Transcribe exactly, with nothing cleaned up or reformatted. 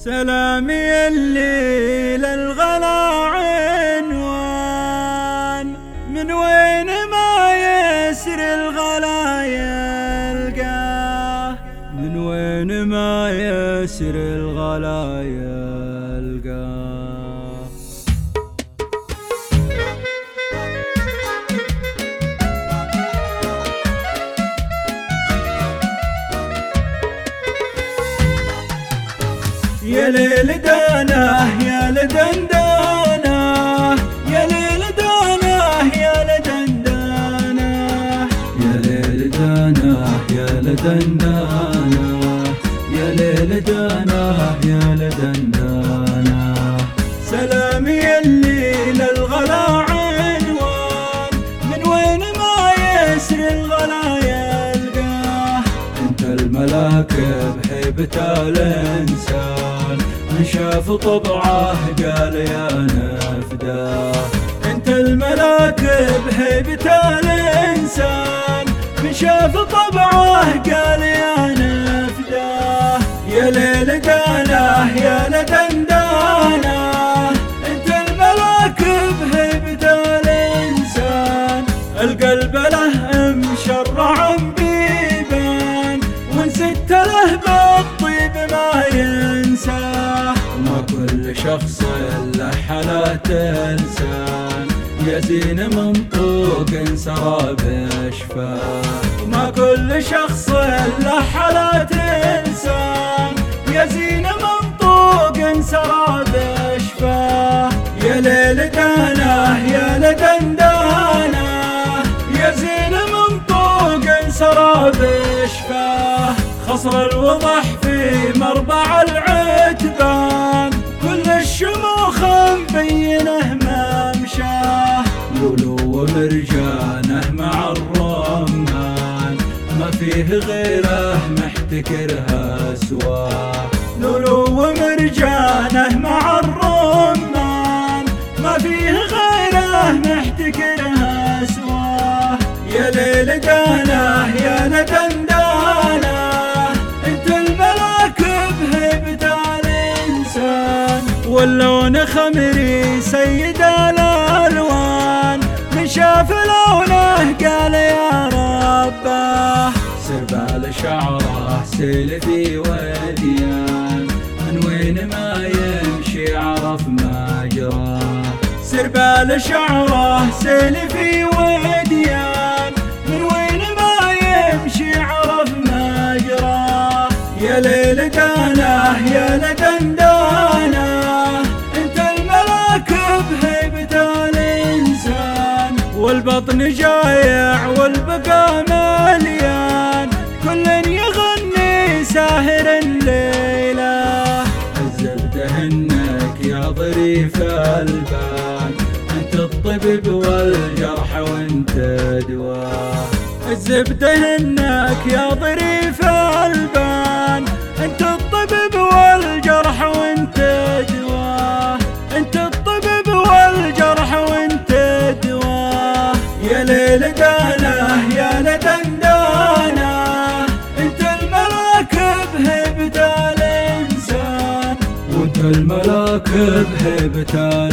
سلامي اللي للغلا عنوان، من وين ما يسر الغلا يلقاه، من وين ما يسر الغلا يلقاه. يا ليل دانه يا لدندانه، يا ليل دانه يا لدندانه، يا ليل دانه يا لدندانه، يا ليل دانه يا لدندانه. سلامي اللي للغلا عنوان، من وين ما يسر الغلا يلقاه. انت الملاك بهيبة الانسان، من شاف طبعه قال يا نفداه. انت الملاك بهيبة الانسان، من شاف طبعه قال يا نفداه. يا ليل دانه يا لدندانه، انت الملاك بهيبة الانسان. القلب له مشرع بيبان، ونسيت له بالطيب ما ينساه. ما كل شخص له حالات انسان، يزين منطوق سرى بشفاه. ما كل شخص له حالات انسان، يزين منطوق سرى بشفاه. يا ليل دانه يا لدندانه، يزين منطوق سرى بشفاه. خصر الوضح في مربع العتبان، كل الشموخ مبينه ممشاه. لولو ومرجانه مع الرمان، ما فيه غيره محتكرها سواه. لولو ومرجانه مع الرمان، ما فيه غيره محتكرها سواه. يا ليل دانه يا لدندانه، انت الملاك بهيبة الانسان. واللون خمري سيد الالوان، من شاف لونه قال يا رباه. سربال شعره سيلفي وديان، من وين ما يمشي عرف مجراه. سربال شعره سيلفي وديان، من وين ما يمشي عرف مجراه. يا ليل دانه يا لدندانه، انت الملاك بهيبة الانسان. والبطن جايع والبقى مليان، كل يغني ساهر الليله. الزبده انك يا ظريف البان، انت الطبيب والجرح وانت دواه. الزبده انك يا ظريف البان، انت الطبيب والجرح وانت دواه. انت الطبيب والجرح وانت دواه. يا ليل دانه يا لدندانه، انت الملاك بهيبة الانسان. وانت الملاك بهيبة